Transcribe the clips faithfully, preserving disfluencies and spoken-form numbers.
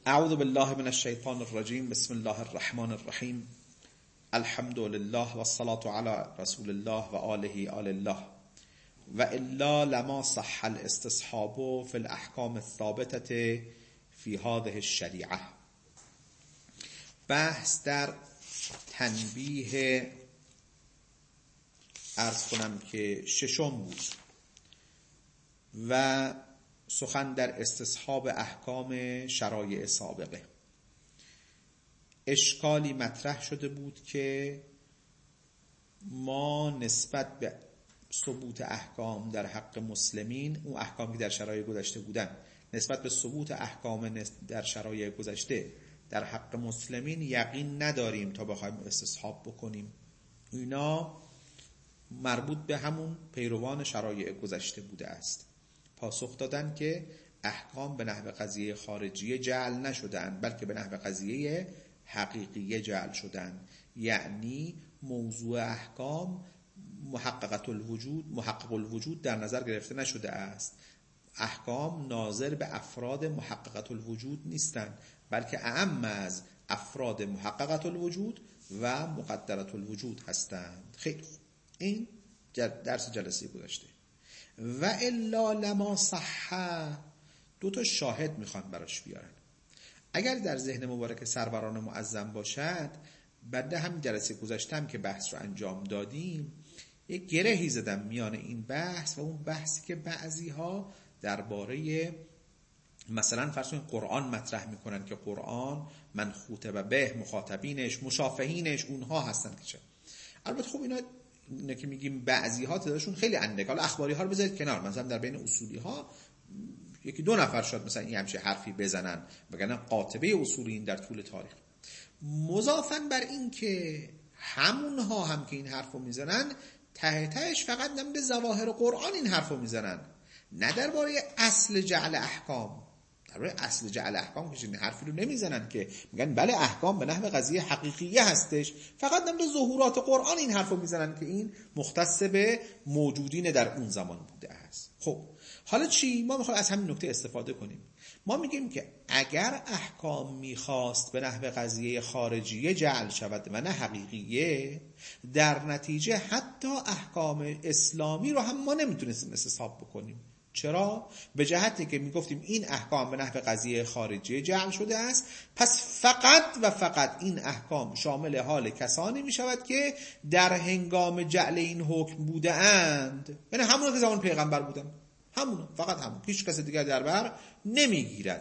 اعوذ بالله من الشیطان الرجیم. بسم الله الرحمن الرحیم. الحمد لله و الصلاة علی رسول الله و آله آل الله و الا لما صح الاستصحاب في الاحکام الثابتة في هذه الشریعه. بحث در تنبیه عرض کنم که ششم بود و سخن در استصحاب احکام شرایع سابقه. اشکالی مطرح شده بود که ما نسبت به ثبوت احکام در حق مسلمین، اون احکامی که در شرایع گذشته بودن، نسبت به ثبوت احکام در شرایع گذشته در حق مسلمین یقین نداریم تا بخوایم استصحاب بکنیم. اینا مربوط به همون پیروان شرایع گذشته بوده است. پاسخ دادن که احکام به نحو قضیه خارجیه جعل نشدن، بلکه به نحو قضیه حقیقیه جعل شدن. یعنی موضوع احکام محققت الوجود محقق الوجود در نظر گرفته نشده است. احکام ناظر به افراد محققت الوجود نیستند، بلکه اعم از افراد محققت الوجود و مقدرت الوجود هستند. خیلی خوب، این درس جلسه گذشته. و الا لما صح، دو تا شاهد میخوان براش بیارن. اگر در ذهن مبارک سروران معظم باشد، بعد همین جلسه گذاشتم که بحث رو انجام دادیم، یک گرهی زدم میان این بحث و اون بحثی که بعضی ها درباره مثلا فرض کنید قرآن مطرح میکنن که قرآن منخوطه و به مخاطبینش مشافهینش اونها هستن که چه. البته خب اینا اینه که میگیم بعضی ها تعدادشون خیلی اندک. حالا اخباری ها رو بذارید کنار، مثلا در بین اصولی ها یکی دو نفر شد مثلا این همچه حرفی بزنن، وگرنه قاطبه اصولیین در طول تاریخ. مضافاً بر این که همون ها هم که این حرفو میزنن ته تهش فقط نم به ظواهر قرآن این حرفو میزنن، نه درباره اصل جعل احکام. درباره اصل جعل احکام که این حرفی رو نمیزنن که میگن بله احکام به نحو قضیه حقیقیه هستش، فقط نم به ظهورات قرآن این حرفو میزنن که این مختص به موجودین در اون زمان بوده است. خب حالا چی؟ ما میخوایم از همین نکته استفاده کنیم. ما میگیم که اگر احکام میخواست به نحو قضیه خارجیه جعل شود و نه حقیقیه، در نتیجه حتی احکام اسلامی رو هم ما نمیتونستیم استصحاب بکنیم. چرا؟ به جهتی که میگفتیم این احکام به نحو قضیه خارجیه جعل شده است، پس فقط و فقط این احکام شامل حال کسانی میشود که در هنگام جعل این حکم بوده اند، یعنی همون که زمان پیغمبر بودن، همون، فقط همون، هیچ کس دیگر در بر نمیگیرد.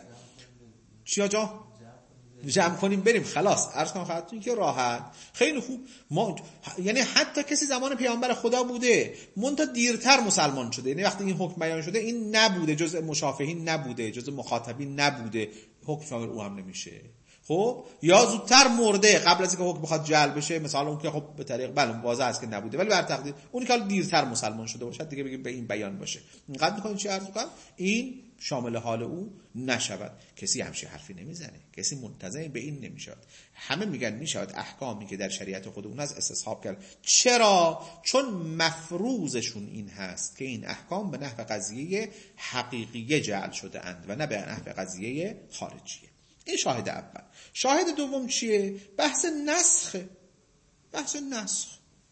چیا جا؟ جمع کنیم بریم خلاص. عرض کنم خدمتتون که راحت. خیلی خوب. ما یعنی حتی کسی زمان پیامبر خدا بوده منتها دیرتر مسلمان شده، یعنی وقتی این حکم بیان شده این نبوده، جزء مشافهین نبوده، جزء مخاطبین نبوده، حکم شامل او هم نمیشه. خب یا زودتر مرده قبل از اینکه حکم بخواد جعل بشه، مثلا اون که خب به طریق بله واضح است که نبوده، ولی بر تقدیر اونی که حالا دیرتر مسلمان شده باشه دیگه بگیم به این بیان باشه. اینقدر می‌خواید چی عرض کنم؟ این شامل حال او نشود. کسی همچین حرفی نمیزنه، کسی منتظر به این نمیشود. همه میگن میشود احکامی که در شریعت خودمون از استصحاب کرد. چرا؟ چون مفروضشون این هست که این احکام به نحو قضیه حقیقیه جعل شده اند و نه به نحو قضیه خارجیه. این شاهد اول. شاهد دوم چیه؟ بحث نسخ. بحث نسخ.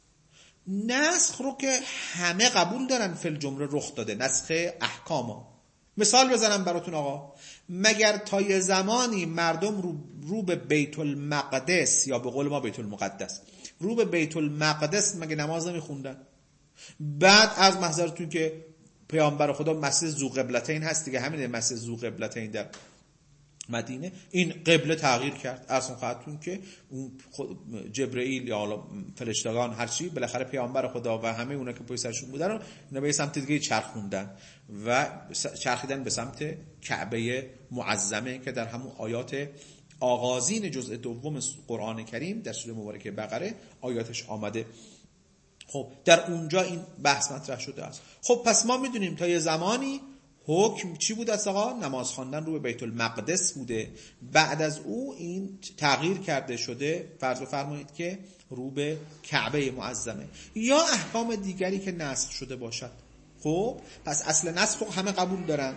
نسخ رو که همه قبول دارن فی الجمله رخ داده، نسخ احکاما. مثال بزنم براتون آقا، مگر تا یه زمانی مردم رو, رو به بیت المقدس یا به قول ما بیت المقدس رو به بیت المقدس مگه نماز نمیخوندن؟ بعد از محضرتون که پیامبر خدا مسجد ذو قبلتین هست دیگه، همین مسجد ذو قبلتین در مدینه، این قبله تغییر کرد. اصلا خواهدتون که اون جبرئیل یا فرشتگان هرچی بالاخره پیامبر خدا و همه اونا که پشت سرشون بودن رو اینا به سمت دیگه چرخوندن و چرخیدن به سمت کعبه معظمه که در همون آیات آغازین جزء دوم قرآن کریم در سوره مبارکه بقره آیاتش آمده. خب در اونجا این بحث مطرح شده است. خب پس ما میدونیم تا یه زمانی حکم چی بود از آقا؟ نماز خواندن رو به بیت المقدس بوده. بعد از او این تغییر کرده شده، فرض فرمایید که رو به کعبه معظمه یا احکام دیگری که نسخ شده باشد. خب پس اصل نسخ رو همه قبول دارن.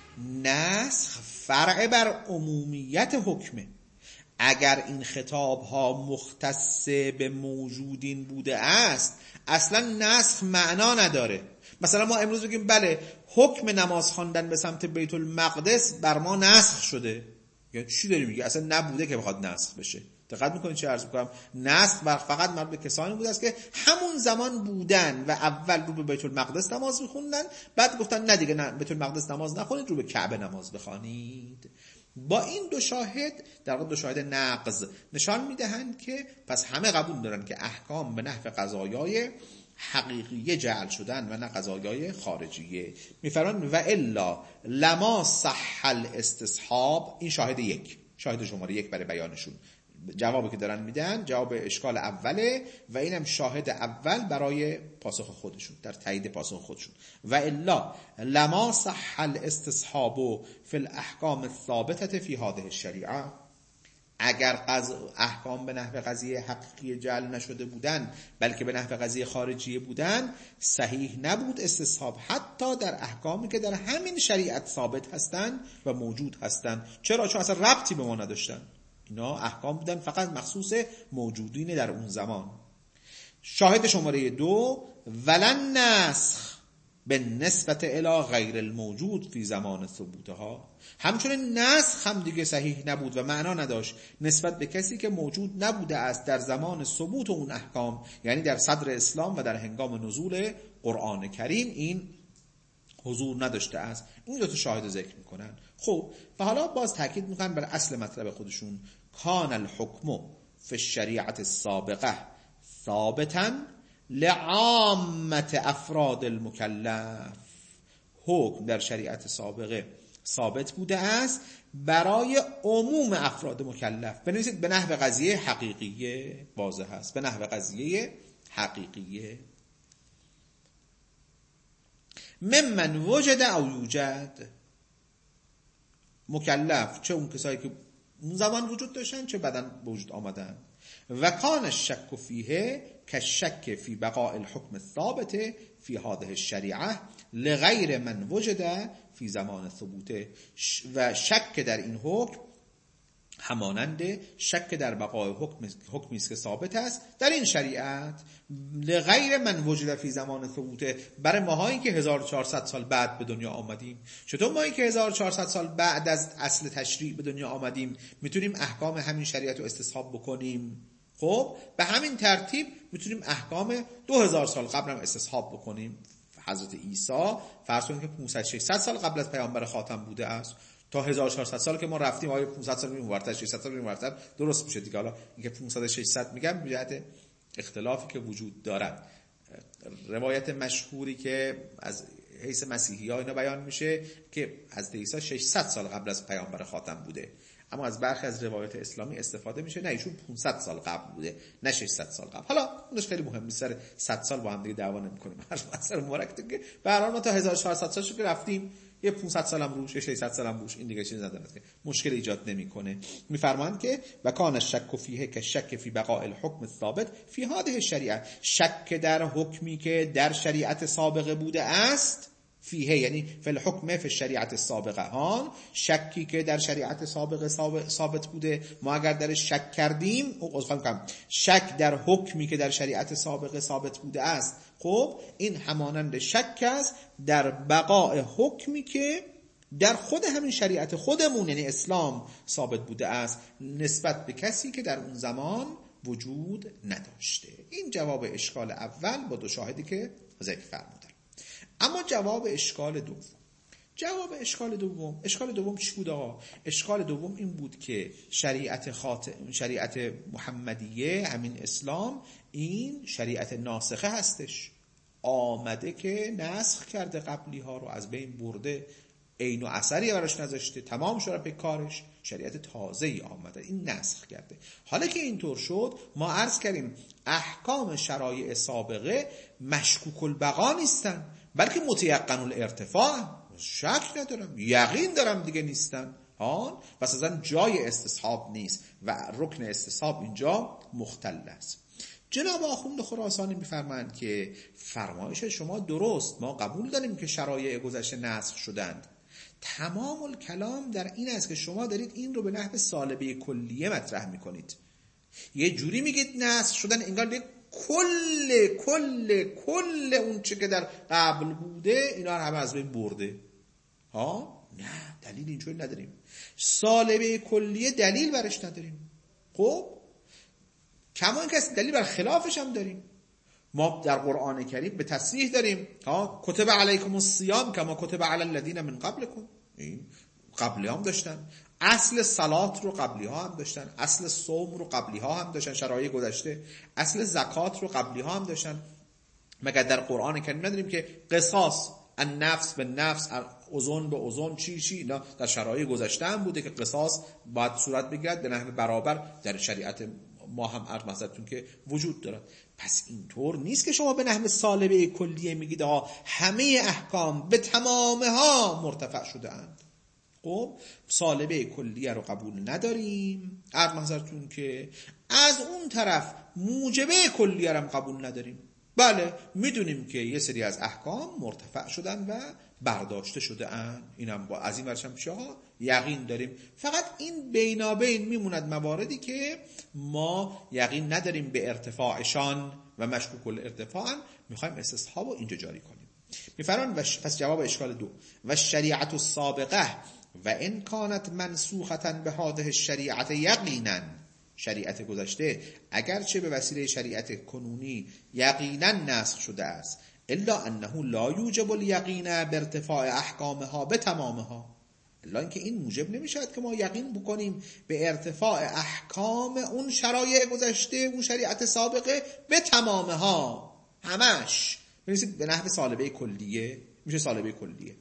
نسخ فرع بر عمومیت حکمه. اگر این خطاب ها مختص به موجودین بوده است اصلا نسخ معنا نداره. مثلا ما امروز بگیم بله حکم نماز خواندن به سمت بیت المقدس بر ما نسخ شده، یعنی چی داری میگی؟ اصلا نبوده که بخواد نسخ بشه. دقت میکنید چه عرض میکنم؟ نسخ بر فقط مربوط به کسانی بوده است که همون زمان بودن و اول رو به بیت المقدس نماز میخوندن، بعد گفتن نه دیگه نه بیت المقدس نماز نخونید، رو به کعبه نماز بخوانید. با این دو شاهد، در واقع دو شاهد نقض، نشان میدهند که پس همه قبول دارن که احکام به نحو قضایای حقیقیه جعل شدن و نه قضایای خارجیه. میفرمان و الا لما صح الاستصحاب. این شاهد یک، شاهد شماره یک برای بیانشون. جوابی که دارن میدن جواب اشکال اوله و اینم شاهد اول برای پاسخ خودشون، در تایید پاسخ خودشون. و الا لما صح الاستصحاب فی الاحکام الثابته فی هذه الشریعه. اگر احکام به نحو قضیه حقیقی جعل نشده بودن بلکه به نحو قضیه خارجی بودن، صحیح نبود استصحاب حتی در احکامی که در همین شریعت ثابت هستند و موجود هستند. چرا؟ چون اصلا ربطی به ما نداشتن. اینا احکام بودن فقط مخصوص موجودین در اون زمان. شاهد شماره دو ولن نسخ به نسبت الی غیر الموجود فی زمان ثبوتها. همچنین نسخ هم دیگه صحیح نبود و معنا نداشت نسبت به کسی که موجود نبوده است در زمان ثبوت اون احکام، یعنی در صدر اسلام و در هنگام نزول قرآن کریم این حضور نداشته است. این دو تا شاهد ذکر میکنن. خب و حالا باز تاکید میکنن بر اصل مطلب خودشون. کان الحکم فی الشریعت السابقه ثابتا لعامت افراد المکلف. حکم در شریعت سابقه ثابت بوده است برای عموم افراد مکلف. بنویسید به نحو قضیه حقیقیه، واضح است، به نحو قضیه حقیقیه. ممن وجد او یوجد. مکلف چه اون کسایی که اون زمان وجود داشتن چه بعداً به وجود آمدن. و کان الشک فیه کالشک فی بقاء الحکم الثابت فی هذه الشریعه لغیر من وجد فی زمان ثبوته. و شک در این حکم همانند شک در بقای حکم حکمی است که ثابت است در این شریعت لغیر من وجد فی زمان ثبوته، برای ماهایی که هزار و چهارصد سال بعد به دنیا آمدیم. چطور ماهایی که هزار و چهارصد سال بعد از اصل تشریع به دنیا آمدیم میتونیم احکام همین شریعت رو استصحاب بکنیم؟ خب به همین ترتیب میتونیم احکام دو هزار سال قبل هم استصحاب بکنیم. حضرت عیسی فرض کنید که پانصد ششصد سال قبل از پیامبر خاتم بوده است، تا هزار و چهارصد سال که ما رفتیم آیا پانصد سال میمون ورتر ششصد سال میمون ورتر درست میشه دیگه. حالا اینکه پانصد ششصد میگم به جهت اختلافی که وجود دارد. روایت مشهوری که از حیث مسیحی ها اینا بیان میشه که حضرت عیسی ششصد سال قبل از پیامبر خاتم بوده، اما از برخی از روایات اسلامی استفاده میشه نه ایشون پانصد سال قبل بوده نه ششصد سال قبل. حالا اونش خیلی مهم نیست، سر صد سال با هم دیگه دعوا نمی‌کنیم. هر مسئله مبارک دیگه به هر حال ما تا هزار و چهارصد سالش که رفتیم، یه پانصد سالم روش، یه ششصد سالم روش، این دیگه چیزی نداره که مشکل ایجاد نمیکنه. میفرمایند که و کان الشک فیه که شک فی بقاء الحکم الثابت فی هذه الشریعه. شک در حکمی که در شریعت سابقه بوده است، فیه یعنی فی الحکم فی الشریعت السابقه، ها شکی که در شریعت سابقه ثابت بوده ما اگر در شک کردیم، او میگم شک در حکمی که در شریعت سابقه ثابت بوده است، خب این همانند شک است در بقاء حکمی که در خود همین شریعت خودمون یعنی اسلام ثابت بوده است نسبت به کسی که در اون زمان وجود نداشته. این جواب اشکال اول با دو شاهدی که ذکر فرمودم. اما جواب اشکال دوم، جواب اشکال دوم اشکال دوم چی بود آقا؟ اشکال دوم این بود که شریعت خاتم شریعت محمدیه همین اسلام این شریعت ناسخه هستش، آمده که نسخ کرده قبلی ها رو، از بین برده، عین و اثری براش نذاشته، تمام شده به کارش، شریعت تازه‌ای آمده این نسخ کرده. حالا که اینطور شد ما عرض کردیم احکام شرایع سابقه مشکوک البقا نیستن بلکه متیقن الارتفاع، شک ندارم یقین دارم دیگه نیستن ها، پس اصلا جای استصحاب نیست و رکن استصحاب اینجا مختل است. جناب آخوند خراسانی میفرمایند که فرمایش شما درست، ما قبول داریم که شرایع گذشته نسخ شدند، تمام الکلام در این است که شما دارید این رو به نحو سالبه کلیه مطرح میکنید. یه جوری میگید نسخ شدن انگار یک کل کل کل اون چه که در قبل بوده اینا رو همه از بین برده. ها نه، دلیل اینجوری نداریم. سالبه کلیه دلیل برش نداریم. خب کما اینکه دلیل بر خلافش هم داریم. ما در قرآن کریم به تصریح داریم ها کتب علیکم الصیام کما کتب علی الذین من قبلکم. این قبلی هم داشتن. اصل صلات رو قبلی ها هم داشتن. اصل صوم رو قبلی ها هم داشتن شرایع گذشته. اصل زکات رو قبلی ها هم داشتن. مگر در قرآن کریم نداریم که قصاص النفس به نفس، اذن به اذن، چی چی اینا در شرایع گذشته هم بوده که قصاص باید صورت بگیرد به نحو برابر در شریعت ما هم عرض مثلتون که وجود دارد. پس اینطور نیست که شما به نحو سالبه کلیه میگید آقا همه احکام به تمامها مرتفع شده اند. خب سالبه کلیه رو قبول نداریم. عرض مثلتون که از اون طرف موجبه کلیه رو هم قبول نداریم. بله میدونیم که یه سری از احکام مرتفع شدن و برداشته شده اند. اینم با از این ورشم پیشه ها یقین داریم. فقط این بینابین میموند مواردی که ما یقین نداریم به ارتفاعشان و مشکوک الارتفاعن، میخوایم استصحاب رو اینجا جاری کنیم. میفرمان پس جواب اشکال دو و شریعت السابقه و ان کانت منسوخه به هذه الشریعت یقینا، شریعت گذشته اگرچه به وسیله شریعت کنونی یقینا نسخ شده است، الا انه لا یوجب الیقین بارتفاع احکامها به تمامها، الا اینکه این موجب نمیشود که ما یقین بکنیم به ارتفاع احکام اون شرایع گذشته، اون شریعت سابقه به تمامها همش. ببینید به نحو سالبه کلیه میشه سالبه کلیه.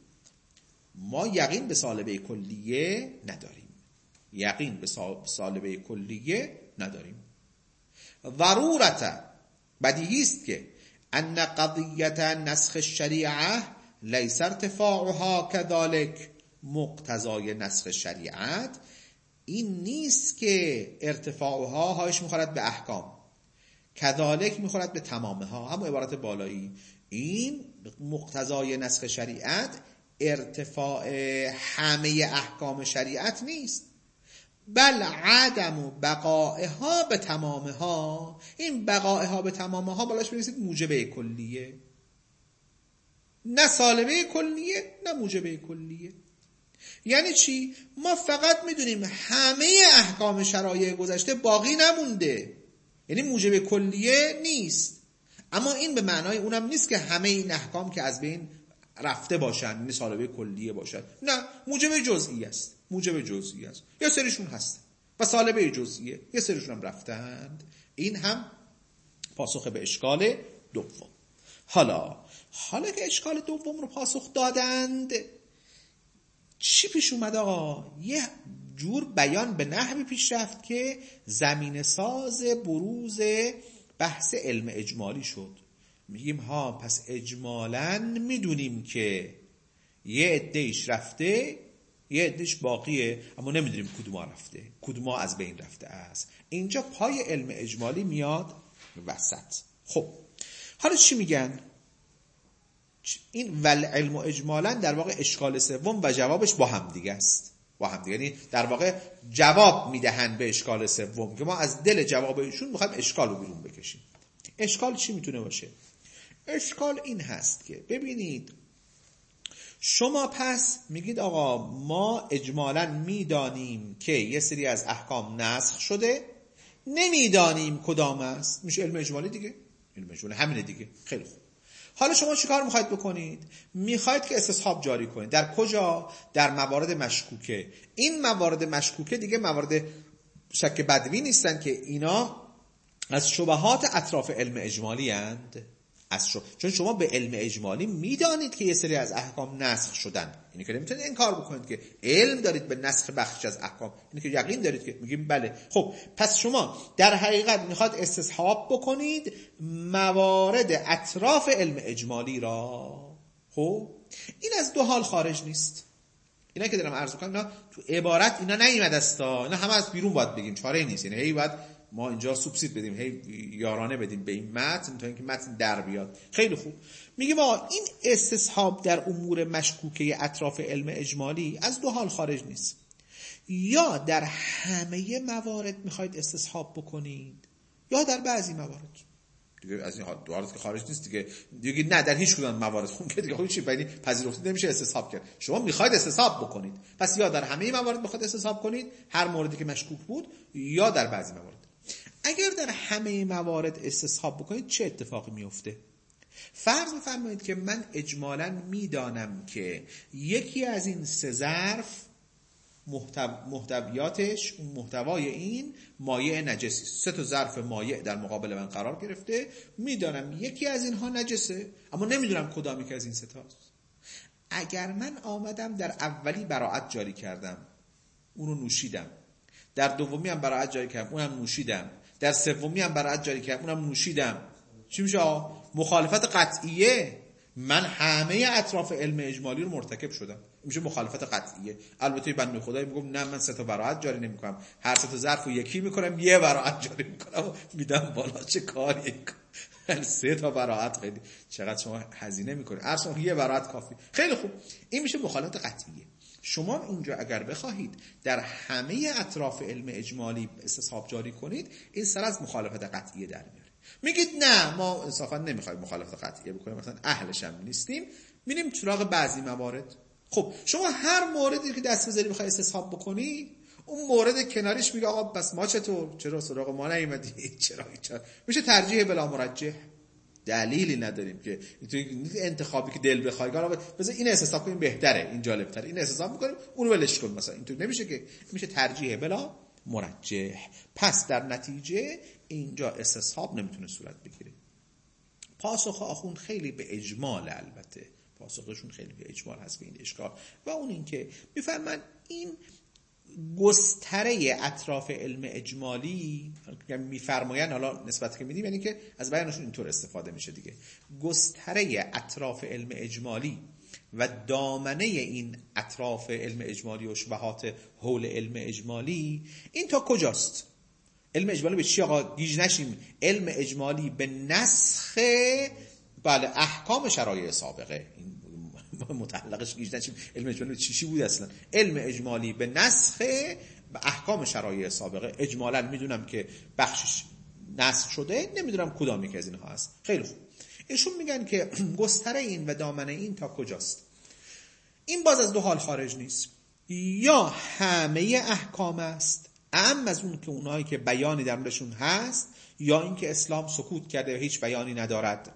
ما یقین به سالبه کلیه نداریم. یقین به سالبه کلیه نداریم. ضرورت بدیهی است که ان قضیت نسخ الشریعه لیس ارتفاعها كذلك، مقتضای نسخ شریعت این نیست که ارتفاعها هایش میخورد به احکام، کذالک میخورد به تمامها، هم عبارت بالایی. این مقتضای نسخ شریعت ارتفاع همه احکام شریعت نیست، بل عدم بقائها به تمامها. این بقائها به تمامها بالاش بنویسید موجبه کلیه، نه سالبه کلیه نه موجبه کلیه. یعنی چی؟ ما فقط میدونیم همه احکام شرایع گذشته باقی نمونده، یعنی موجبه کلیه نیست. اما این به معنای اونم نیست که همه این احکام که از بین رفته باشن یعنی سالبه کلیه باشن، نه، موجب جزئی است. موجب جزئی است، یا سریشون هستن و سالبه جزئیه، یا سریشون هم رفتند. این هم پاسخ به اشکال دوم. حالا حالا که اشکال دوم رو پاسخ دادند، چی پیش اومد آقا؟ یه جور بیان به نحوی پیش رفت که زمین ساز بروز بحث علم اجمالی شد. میگیم ها پس اجمالاً میدونیم که یه عده‌اش رفته یه عده‌اش باقیه، اما نمیدونیم کدوما رفته کدوما از بین رفته است. اینجا پای علم اجمالی میاد وسط. خب حالا چی میگن؟ این ول علم و اجمالاً در واقع اشکال سوم و جوابش با هم دیگه است. با هم دیگه، یعنی در واقع جواب میدهن به اشکال سوم که ما از دل جوابشون میخوایم اشکال رو بیرون بکشیم. اشکال چی میتونه باشه؟ اشکال این هست که ببینید شما پس میگید آقا ما اجمالاً میدانیم که یه سری از احکام نسخ شده، نمیدانیم کدام است. میشه علم اجمالی دیگه، علم اجمالی همینه دیگه. خیلی خوب. حالا شما چیکار میخواید بکنید؟ میخواید که استصحاب جاری کنید. در کجا؟ در موارد مشکوکه. این موارد مشکوکه دیگه موارد شک بدوی نیستن که اینا از شبهات اطراف علم اجمالی اند. از شو... چون شما به علم اجمالی میدانید که یه سری از احکام نسخ شدن، اینی که نمیتونید انکار بکنید که علم دارید به نسخ بخش از احکام، اینی که یقین دارید که میگیم بله. خب پس شما در حقیقت میخواد استصحاب بکنید موارد اطراف علم اجمالی را. خب این از دو حال خارج نیست. اینا که دارم عرض میکنم اینا تو عبارت اینا نیومده است، اینا همه از بیرون باید بگیم، چاره نیست. یعنی هی باید ما اینجا سوبسید بدیم، هی یارانه بدیم به این متن تا اینکه متن در بیاد. خیلی خوب. میگه ما این استصحاب در امور مشکوکه اطراف علم اجمالی از دو حال خارج نیست. یا در همه موارد میخواید استصحاب بکنید یا در بعضی موارد. دیگه از این حالت که خارج نیست دیگه. دیگه نه در هیچ کدوم موارد خون که دیگه خودی چی یعنی پذیرفته نمیشه استصحاب کرد. شما میخواید استصحاب بکنید، پس یا در همه موارد میخواید استصحاب کنید، هر موردی که مشکوک بود، یا در بعضی موارد. اگر در همه موارد استصحاب بکنید چه اتفاقی میفته؟ فرض بفرمایید که من اجمالاً میدانم که یکی از این سه ظرف محتویاتش، اون محتوای این مایع نجسی، سه تا ظرف مایع در مقابل من قرار گرفته، میدانم یکی از اینها نجسه اما نمیدونم کدامی که از این سه تاست. اگر من آمدم در اولی براءت جاری کردم، اونو نوشیدم، در دومی هم براءت جاری کردم، اونم نوشیدم، در سومی هم براءت جاری کردم، اونم نوشیدم، چی میشه؟ مخالفت قطعیه. من همه اطراف علم اجمالی رو مرتکب شدم، میشه مخالفت قطعیه. البته بنده خدایی میگم نه من سه تا براءت جاری نمیکنم، هر سه تا ظرف رو یکی میکنم، یه براءت جاری میکنم میدم بالا. چه کاری؟ سه تا براءت خیلی چقدر شما هزینه میکنید، اصلا یه براءت کافی. خیلی خوب، این میشه مخالفت قطعیه. شما اونجا اگر بخواهید در همه اطراف علم اجمالی استصحاب جاری کنید، این سر از مخالفت قطعیه در میاره. میگید نه ما انصافا نمیخوایم مخالفت قطعیه بکنیم، مثلا اهلش هم نیستیم، میریم سراغ بعضی موارد. خب شما هر موردی که دست بذاری بخوای استصحاب بکنی، اون مورد کناریش میگه آقا بس ما چطور، چرا سراغ ما نیومدی، چرا چرا میشه ترجیح بلا مرجح. دلیلی نداریم که انتخابی که دل بخوای حالا بذار این استصحاب کنیم بهتره، این جالب‌تره، این استصحاب می‌کنیم اونو ولش کن، مثلا اینطور نمیشه که، میشه ترجیح بلا مرجح. پس در نتیجه اینجا استصحاب نمیتونه صورت بگیره. پاسخ آخوند خیلی به اجمال، البته پاسخشون خیلی به اجمال هست به این اشکال، و اون این که میفرمن این گستره اطراف علم اجمالی، میفرماین حالا نسبت که میدیم یعنی که از بیانشون اینطور استفاده میشه دیگه، گستره اطراف علم اجمالی و دامنه این اطراف علم اجمالی و شبهات حول علم اجمالی، این تا کجاست؟ علم اجمالی به چی آقا گیج نشیم؟ علم اجمالی به نسخ بله احکام شرایع سابقه، این متعلقش گیج نشیم. علم اجمالی چی چی بود اصلا؟ علم اجمالی به نسخ به احکام شرایع سابقه. اجمالا میدونم که بخشش نسخ شده، نمیدونم کدامی که از اینها هست. خیلی خوب، ایشون میگن که گستره این و دامنه این تا کجاست؟ این باز از دو حال خارج نیست. یا همه احکام است، اما از اون که اونایی که بیانی در موردشون هست، یا اینکه اسلام سکوت کرده و هیچ بیانی ندارد.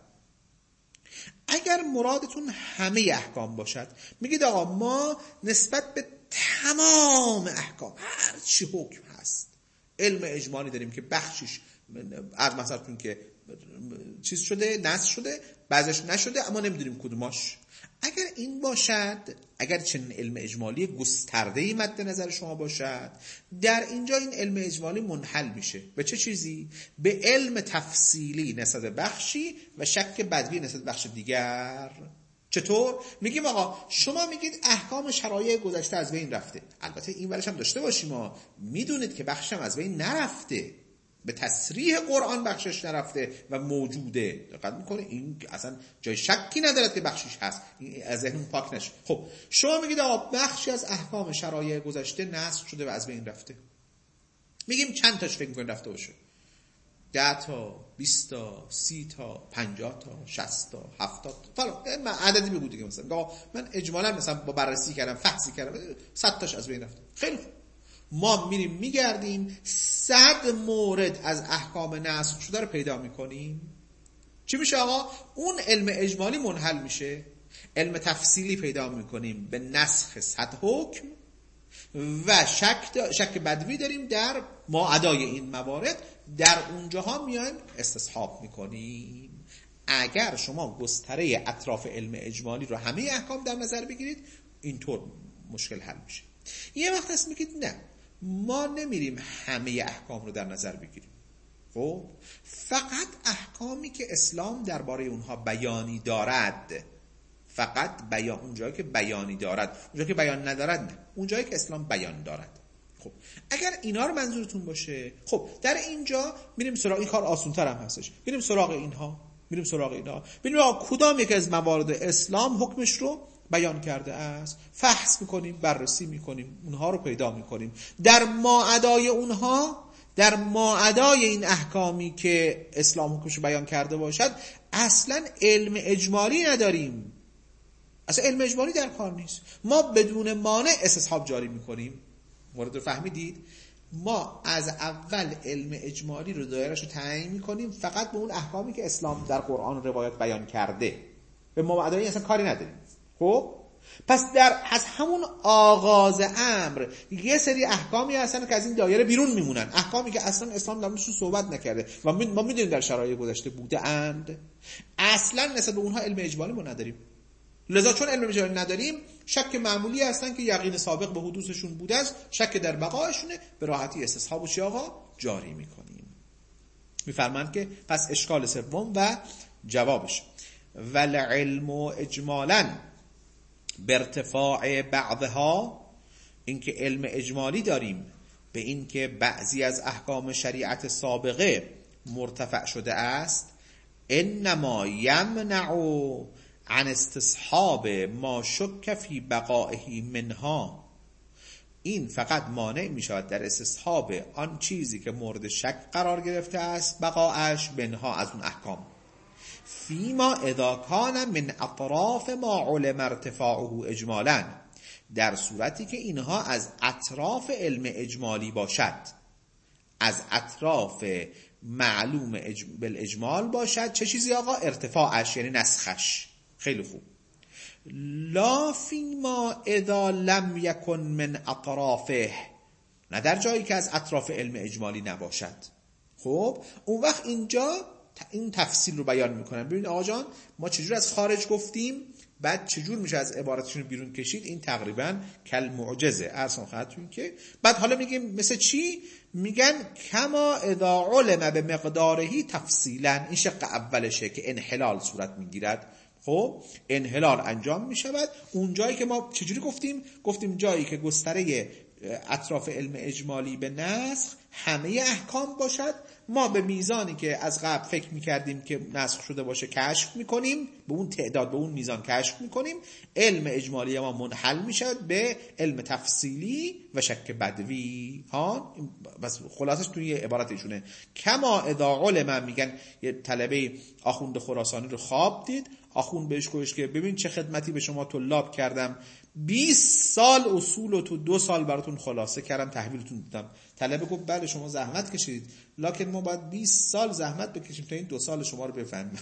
اگر مرادتون همه احکام باشد، میگید آقا ما نسبت به تمام احکام هر چی حکم هست علم اجمالی داریم که بخشش از مثلا که چیز شده، نسخ شده، بعضش نشده، اما نمیدونیم کدوماش. اگر این باشد، اگر چنین علم اجمالی گسترده‌ای مد نظر شما باشد، در اینجا این علم اجمالی منحل میشه به چه چیزی؟ به علم تفصیلی نسبت بخشی و شک بدوی نسبت بخش دیگر. چطور؟ میگیم آقا شما میگید احکام شرایع گذشته از بین رفته، البته این ورش هم داشته باشیم، ما میدونید که بخشم از بین نرفته، به تصریح قرآن بخشش نرفته و موجوده. دقت میکنه این اصلا جای شکی ندارد که بخشش هست، این از ذهن پاک نشه. خب شما میگید آقا بخشی از احکام شرایع گذشته نسخ شده و از بین رفته. میگیم چند تاش فکر میکنید رفته باشه؟ ده تا، بیست تا، سی تا، پنجاه تا، شصت تا، هفتاد تا، فلان من عددی بگو دیگه. مثلا من اجمالا مثلا با بررسی کردم، فحصی کردم، صد تاش از بین رفته. خیلی خوب، ما میریم میگردیم صد مورد از احکام نسخ شده رو پیدا میکنیم. چی میشه آقا؟ اون علم اجمالی منحل میشه، علم تفصیلی پیدا میکنیم به نسخ صد حکم و شک شک بدوی داریم در ما ادای این موارد، در اونجاها میایم استصحاب میکنیم. اگر شما گستره اطراف علم اجمالی رو همه احکام در نظر بگیرید، اینطور مشکل حل میشه. یه وقت هست میگید نه ما نمیریم همه احکام رو در نظر بگیریم، خب فقط احکامی که اسلام درباره اونها بیانی دارد، فقط بیان اونجایی که بیانی دارد، اونجایی که بیان ندارد نه، اونجایی که اسلام بیان دارد. خب اگر اینا رو منظورتون باشه، خب در اینجا میریم سراغ این کار، آسان‌تر هم هستش، میریم سراغ اینها میریم سراغ اینا ببینیم کدام یک از موارد اسلام حکمش رو بیان کرده است، فحص میکنیم، بررسی میکنیم، اونها رو پیدا میکنیم. در ماعدای اونها، در ماعدای این احکامی که اسلام حکمش رو بیان کرده باشد، اصلا علم اجمالی نداریم، اصلا علم اجمالی در کار نیست. ما بدون مانع استصحاب جاری میکنیم. مورد رو فهمیدید؟ ما از اول علم اجمالی رو دایره‌اش رو تعیین میکنیم فقط به اون احکامی که اسلام در قرآن و روایات بیان کرده، به ماعدای اصلا کاری نداریم. خب پس در از همون آغاز امر یه سری احکامی هستن که از این دایره بیرون میمونن، احکامی که اصلا اسلام در موردشون صحبت نکرده و ما میدونیم در شرایط گذشته بوده اند، اصلا نسبت به اونها علم اجمالی ما نداریم. لذا چون علم اجمالی نداریم، شک معمولی هستن که یقین سابق به حدوثشون بوده است، شک در بقایشونه، به راحتی استصحاب و چی آقا جاری میکنیم. میفرمایند که پس اشکال سوم و جوابش، والعلم اجمالا به ارتفاع بعضها، اینکه علم اجمالی داریم به اینکه بعضی از احکام شریعت سابقه مرتفع شده است، انما یمنع عن استصحاب ما شک فی بقائه منها، این فقط مانع می شود در استصحاب آن چیزی که مورد شک قرار گرفته است بقاعش منها از اون احکام، فیما اذا کان من اطراف ما علم ارتفاعه اجمالا، در صورتی که اینها از اطراف علم اجمالی باشد، از اطراف معلوم اج... بالاجمال باشد. چه چیزی آقا؟ ارتفاعش یعنی نسخش. خیلی خوب. لا فیما اذا لم یکن من اطرافه، نه در جایی که از اطراف علم اجمالی نباشد. خب اون وقت اینجا این تفصیل رو بیان میکنن. ببینید آقا جان، ما چجور از خارج گفتیم، بعد چجور میشه از عبارتشون بیرون کشید، این تقریبا کل معجزه ارسان خواهدتون که بعد حالا میگیم مثل چی؟ میگن کما اذا علم به مقدارهی تفصیلا، این شق اولشه که انحلال صورت میگیرد. خب انحلال انجام میشود اون جایی که ما چجوری گفتیم؟ گفتیم جایی که گستره اطراف علم اجمالی به نسخ همه احکام باشد، ما به میزانی که از قبل فکر میکردیم که نسخ شده باشه کشف میکنیم، به اون تعداد به اون میزان کشف میکنیم، علم اجمالی ما منحل میشد به علم تفصیلی و شک بدوی. ها بس خلاصش توی یه عبارتشونه. کما اذا علم، میگن یه طلبه آخوند خراسانی رو خواب دید، آخوند بهش گوش که ببین چه خدمتی به شما طلاب کردم، بیست سال اصول و تو دو سال براتون خلاصه کردم، تحویلتون دادم. طلبه گفت بله شما زحمت کشید، لکن ما باید بیست سال زحمت بکشیم تا این دو سال شما رو بفهمیم.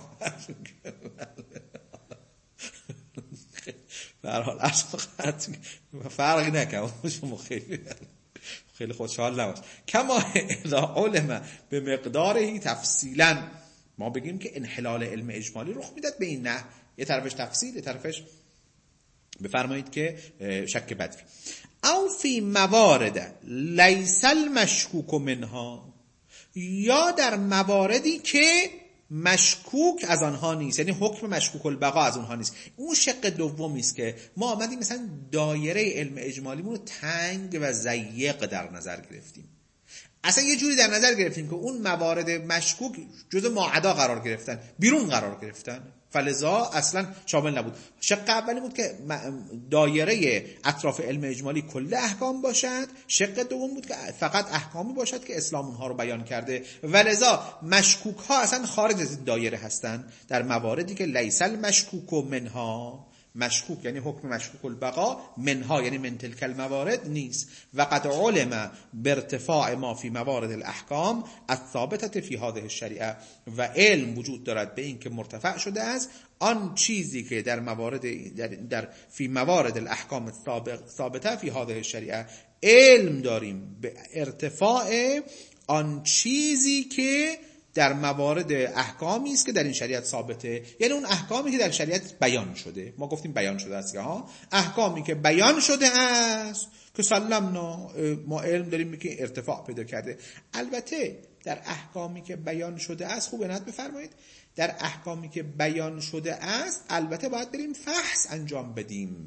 به هر حال فرقی نکنه، شما خیلی خیلی خوشحال نباش. کما اذا علم به مقدارهی تفصیلا، ما بگیم که انحلال علم اجمالی رخ میداد به این نه، یه طرفش تفصیل، یه طرفش بفرمایید که شک بدوی. او فی موارد لیس المشکوک منها، یا در مواردی که مشکوک از آنها نیست، یعنی حکم مشکوک البقا از آنها نیست. اون شق دومی است که ما آمدیم مثلا دایره علم اجمالیمون رو تنگ و ضیق در نظر گرفتیم، اصلا یه جوری در نظر گرفتیم که اون موارد مشکوک جزء ماعدا قرار گرفتن، بیرون قرار گرفتن، فلذا اصلا شامل نبود. شق اولی بود که دایره اطراف علم اجمالی کل احکام باشد، شق دوم بود که فقط احکامی باشد که اسلام اونها رو بیان کرده، ولذا مشکوک ها اصلا خارج از این دایره هستن در مواردی که لیس المشکوک منها، مشکوک یعنی حکم مشکوک البقا، منها یعنی من تلک الموارد نیست. و قد علم بارتفاع ما فی موارد الاحکام الثابته فی هذه الشریعه، و علم وجود دارد به این که مرتفع شده است آن چیزی که در موارد در, در فی موارد الاحکام ثابته فی هذه الشریعه، علم داریم به ارتفاع آن چیزی که در موارد احکامی است که در این شریعت ثابته، یعنی اون احکامی که در شریعت بیان شده. ما گفتیم بیان شده است، ها احکامی که بیان شده است که سلمنا، ما علم داریم که ارتفاع پیدا کرده. البته در احکامی که بیان شده است، خوب عنایت بفرمایید، در احکامی که بیان شده است البته باید بریم فحص انجام بدیم،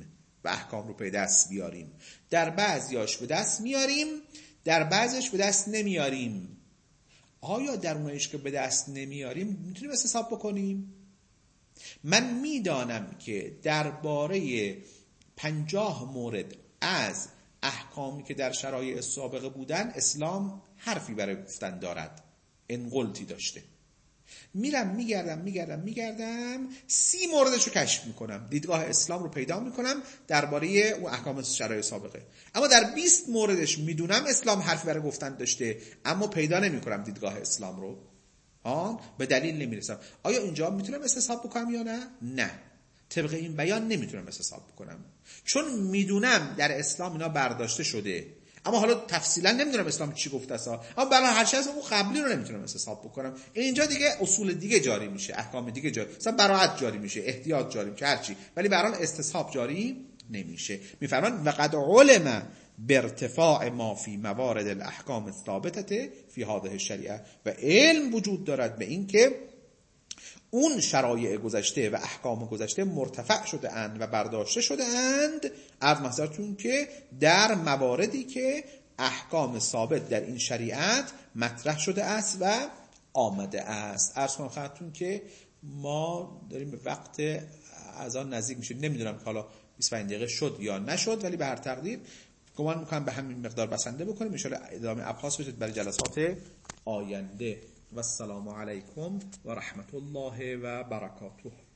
و احکام رو به دست بیاریم. در بعضیاش به دست میاریم، در بعضیش به دست نمیاریم. آیا در اونایش که به دست نمیاریم میتونیم استصحاب بکنیم؟ من میدانم که درباره پنجاه مورد از احکامی که در شرایع سابقه بودن اسلام حرفی برای گفتن دارد، انقلتی داشته. میرم میگردم میگردم میگردم سی موردش رو کشف میکنم، دیدگاه اسلام رو پیدا میکنم درباره اون احکام شرایع سابقه. اما در بیست موردش میدونم اسلام حرفی برای گفتن داشته، اما پیدا نمیکنم دیدگاه اسلام رو. آن به دلیل نمیرسم. آیا اینجا میتونم استصحاب بکنم یا نه؟ نه. طبق این بیان نمیتونم استصحاب بکنم، چون میدونم در اسلام اینا برداشته شده، اما حالا تفصیلا نمیدونم اسلام چی گفته است. اما برای هر چیز اون قبلی رو نمیتونم استصحاب بکنم. اینجا دیگه اصول دیگه جاری میشه، احکام دیگه جاری، مثلا براءت جاری میشه، احتیاط جاری میشه، هر چی، ولی به هر حال استصحاب جاری نمیشه. میفرمان وقد علم بارتفاع ما فی موارد الاحکام الثابته فی هذه الشریعه، و علم وجود دارد به این که اون شرایع گذشته و احکام گذشته مرتفع شده اند و برداشته شده اند از محضرتون که در مواردی که احکام ثابت در این شریعت مطرح شده است و آمده است. عرض کنم خدمتتون که ما داریم به وقت اذان نزدیک میشه. نمیدونم که حالا بیست و پنج دقیقه شد یا نشد، ولی به هر تقدیر گمان میکنم به همین مقدار بسنده بکنیم. ان شاءالله ادامه ابحاث بشه برای جلسات آینده. و السلام علیکم و رحمت الله و برکاته.